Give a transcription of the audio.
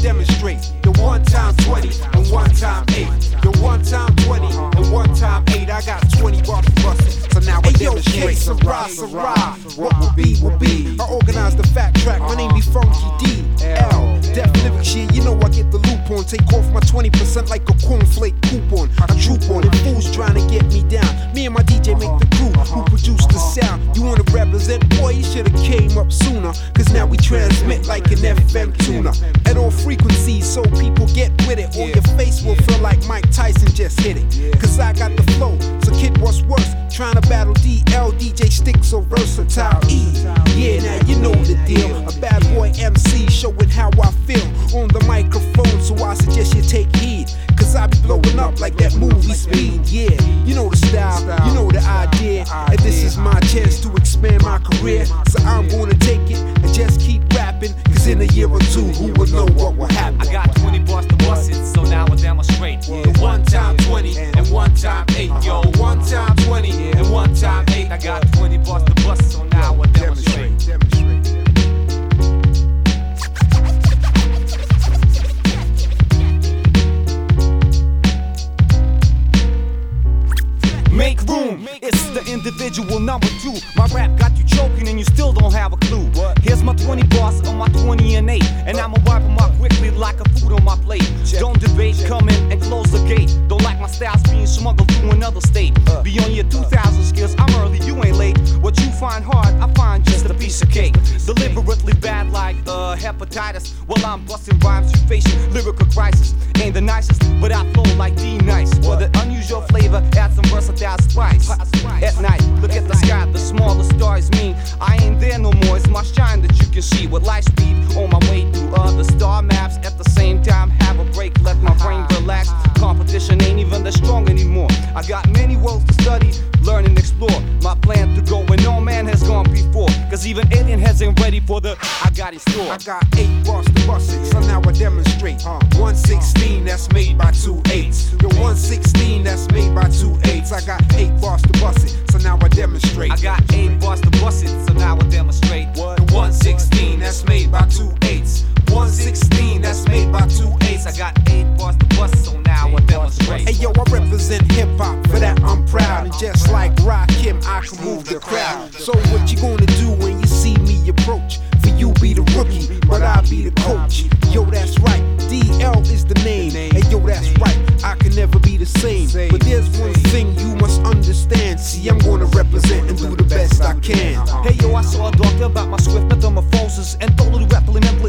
demonstrate. The 1 time 20 and 1 time 8. The 1 time 20 and 1 time 8. I got 20 bars to bust it, so now I demonstrate. Sarah, what will be, will be. I organize the fact track, my name be Funky D.L. Def lyrics, yeah, you know I get the loop on. Take off my 20% like a cornflake coupon. I troop on it, fools trying to get me down. Me and my DJ make the crew who produce the sound. You wanna represent, boy, you should've came up sooner. Cause now we transmit like an FM tuner at all frequencies, so people get with it, or your face will feel like Mike Tyson just hit it. Cause I got the flow, so kid, what's worse? Trying to battle DL, DJ Stick so versatile. E, yeah, now you know the deal. A bad boy MC showing how I feel on the microphone, so I suggest you take heed. Cause I be blowing up like that movie Speed. Yeah, you know the style, you know the idea. And this is my chance to expand my career. So I'm gonna take it and just keep rapping. Cause in a year or two, who will know what will happen? I got 20 bars to bust it, so now I demonstrate. The 1 time 20 and 1 time 8. Yo, 1 time 20 and 1 time 8. I got 20 bars to bust, so now I demonstrate. Make room, it's the individual number 2. My rap got you choking and you still don't have a clue. Here's my 20 bars on my 20 and 8, and I'ma wipe them out quickly like a food on my plate. Don't debate, come in and close the gate. Don't like my styles being smuggled to another state. Beyond your 2000 skills, I'm early, you ain't late. What you find hard, I find just a piece of cake. Deliberately bad like hepatitis. While I'm busting rhymes, you facing lyrical crisis. Ain't the nicest, but I flow like D-Nice. For the unusual flavor, add some versatile spice. At night, look at the sky, the smaller stars mean I ain't there no more, it's my shine that you can see. With light speed on my way through other star maps. At the same time, have a break, let my brain relax. Competition ain't even that strong anymore. I got many worlds to study, learn and explore. My plan to go where no man has gone before. Cause even alien heads ain't ready for the I got in store. I got 8 bars to bust it, so now I demonstrate. 116 that's made by 2 8s. Yo, 116 that's made by 2 8s. I got 8 bars to bust it, so now I demonstrate. I got 8 bars to bust it, so now I demonstrate. The 116 that's made by 2 8s. 116 that's made by 2 8s. I got 8 bars to bust, so now I demonstrate. Hey yo, I represent hip hop, for that I'm proud. And just like Rakim, I can move the crowd. So what you gonna do when you see me approach? For you be the rookie, but I be the coach. Yo, that's right, DL is the name. Hey yo, that's right, I can never be the same. But there's one thing you must understand. See, I'm gonna represent and do the best I can. Hey yo, I saw a doctor about my swift metamorphosis and totally replicate